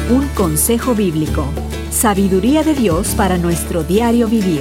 Un consejo bíblico. Sabiduría de Dios para nuestro diario vivir.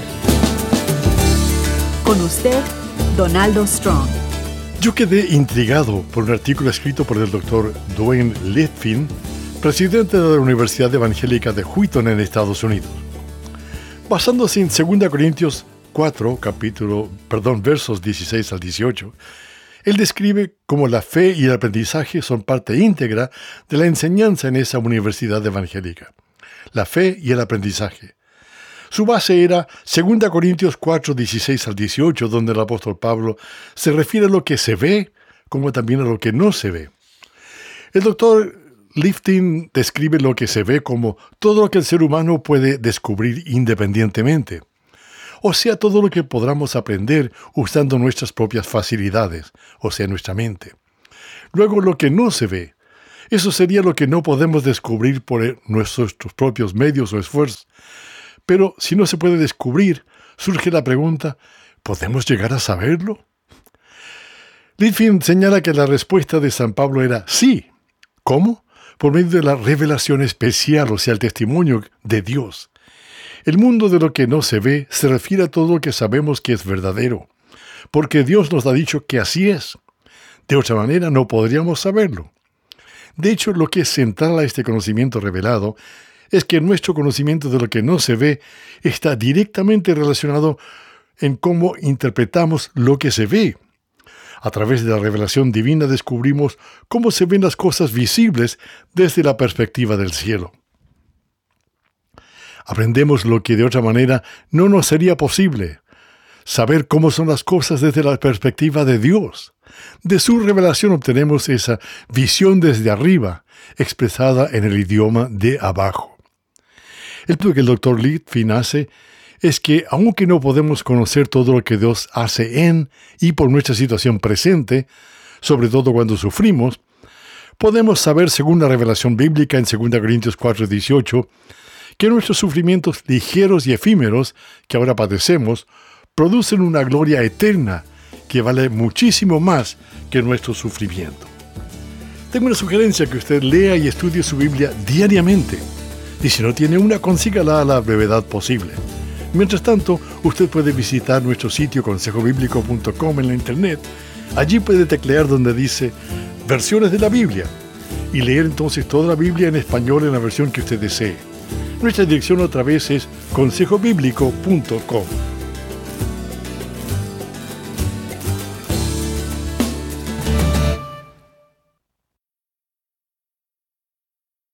Con usted, Donaldo Strong. Yo quedé intrigado por un artículo escrito por el Dr. Dwayne Litfin, presidente de la Universidad Evangélica de Wheaton en Estados Unidos. Basándose en 2 Corintios 4, versos 16 al 18, él describe cómo la fe y el aprendizaje son parte íntegra de la enseñanza en esa universidad evangélica. La fe y el aprendizaje. Su base era 2 Corintios 4, 16 al 18, donde el apóstol Pablo se refiere a lo que se ve, como también a lo que no se ve. El doctor Lifton describe lo que se ve como todo lo que el ser humano puede descubrir independientemente. O sea, todo lo que podamos aprender usando nuestras propias facilidades, o sea, nuestra mente. Luego, lo que no se ve. Eso sería lo que no podemos descubrir por nuestros propios medios o esfuerzos. Pero si no se puede descubrir, surge la pregunta, ¿podemos llegar a saberlo? Litfin señala que la respuesta de San Pablo era sí. ¿Cómo? Por medio de la revelación especial, o sea, el testimonio de Dios. El mundo de lo que no se ve se refiere a todo lo que sabemos que es verdadero, porque Dios nos ha dicho que así es. De otra manera no podríamos saberlo. De hecho, lo que es central a este conocimiento revelado es que nuestro conocimiento de lo que no se ve está directamente relacionado en cómo interpretamos lo que se ve. A través de la revelación divina descubrimos cómo se ven las cosas visibles desde la perspectiva del cielo. Aprendemos lo que de otra manera no nos sería posible. Saber cómo son las cosas desde la perspectiva de Dios. De su revelación obtenemos esa visión desde arriba, expresada en el idioma de abajo. El punto que el Dr. Litfin hace es que, aunque no podemos conocer todo lo que Dios hace en y por nuestra situación presente, sobre todo cuando sufrimos, podemos saber, según la revelación bíblica en 2 Corintios 4, 18, que nuestros sufrimientos ligeros y efímeros que ahora padecemos producen una gloria eterna que vale muchísimo más que nuestro sufrimiento. Tengo una sugerencia: que usted lea y estudie su Biblia diariamente. Y si no tiene una, consígala a la brevedad posible. Mientras tanto, usted puede visitar nuestro sitio consejobiblico.com en la internet. Allí puede teclear donde dice versiones de la Biblia y leer entonces toda la Biblia en español en la versión que usted desee. Nuestra dirección otra vez es consejobiblico.com.